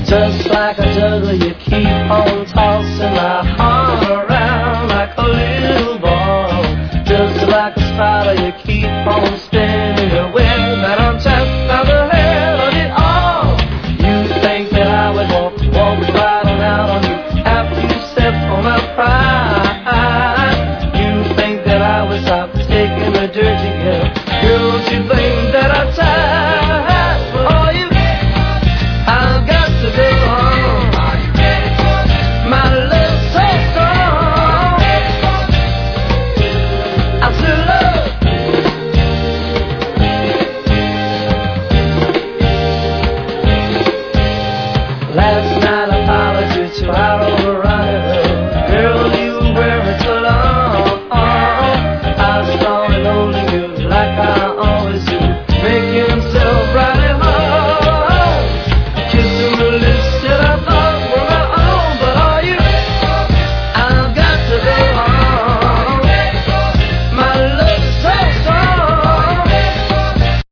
Just like a juggler, you keep on tossing my heart around like a little ball. Just like a spider, you keep on spinning your web, and I'm just at the head of it all. You think that I would walk right on out on you after you stepped on my pride. You think that I would stop taking the dirt